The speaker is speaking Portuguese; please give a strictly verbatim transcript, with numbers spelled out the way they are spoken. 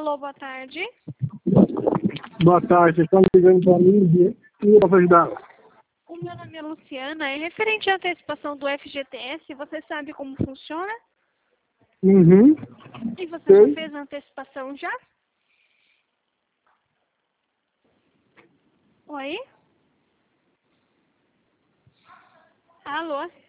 Alô, boa tarde. Boa tarde, estão ligando para mim e eu posso ajudar? O meu nome é Luciana. É referente à antecipação do F G T S. Você sabe como funciona? Uhum. E você Sei. já fez a antecipação já? Oi? Alô?